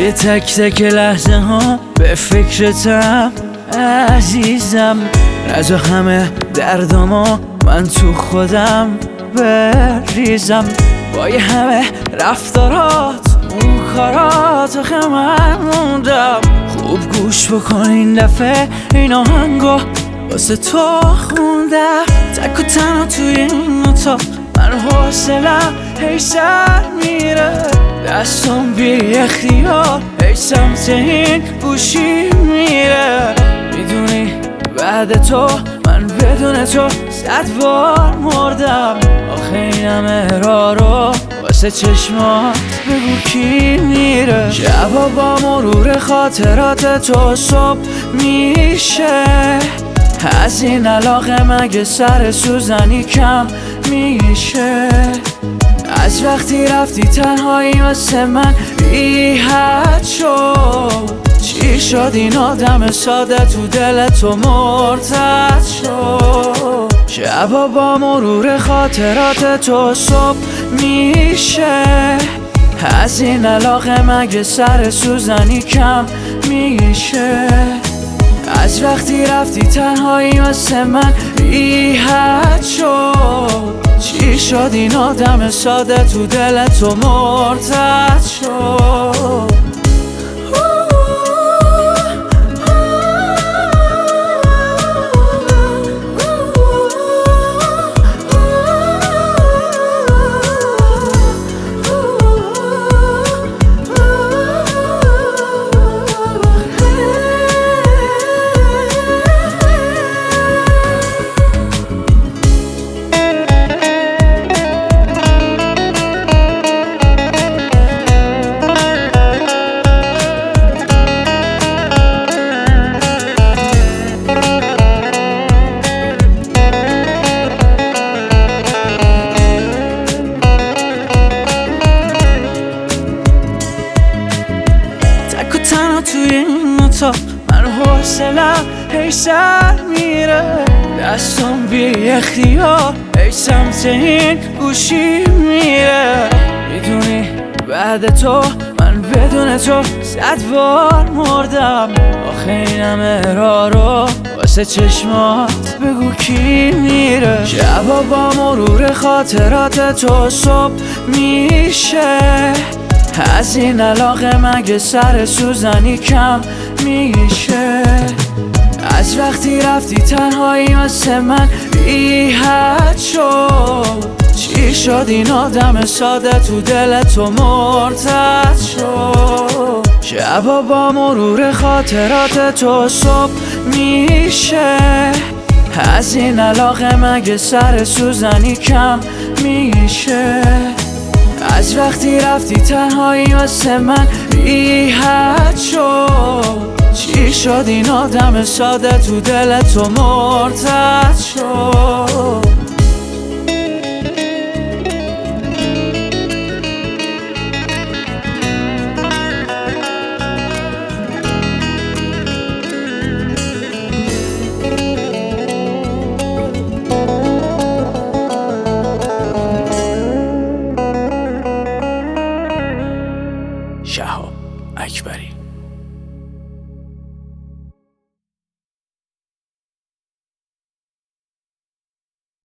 توی تک تک لحظه ها به فکرتم عزیزم. از همه دردما من تو خودم بریزم. با یه همه رفتارات اون کارات آخه من موندم. خوب گوش بکن این دفعه این آهنگو واسه تو خوندم. تک و تنها توی این اتاق من حوصلم هی سر میره. دستم بی اختیار هی سمت این گوشی میره. میدونی بعد تو من بدون تو 100 بار مردم. آخه این همه راه رو واسه چشمات بگو کی میره. شبا با مرور خاطرات تو صبح میشه. از این علاقه مگه سر سوزنی کم میشه. از وقتی رفتی تنهایی واسه من بی حد شد. چی شد این آدم ساده تو دل تو مرتد شد. شبا با مرور خاطرات تو صبح میشه. از این علاقه مگه سر سوزنی کم میشه. از وقتی رفتی تنهایی واسه من بی حد شد. چی شد این آدم ساده تو دل تو مرتد شد. توی این اتاق من حوصلم هی سر میره. دستم بی اختیار هی سمت این گوشی میره. میدونی بعد تو من بدون تو 100 بار مردم. آخه این همه راه رو واسه چشمات بگو کی میره. شبا با مرور خاطرات تو صبح میشه. از این علاقه مگه سر سوزنی کم میشه. از وقتی رفتی تنهایی واسه من بی حد شد. چی شد این آدم ساده تو دل تو مرتد شد. شبا با مرور خاطرات تو صبح میشه. از این علاقه مگه سر سوزنی کم میشه. از وقتی رفتی تنهایی واسه من بی حد شد. چی شد این آدم ساده تو دل تو مرتد شد.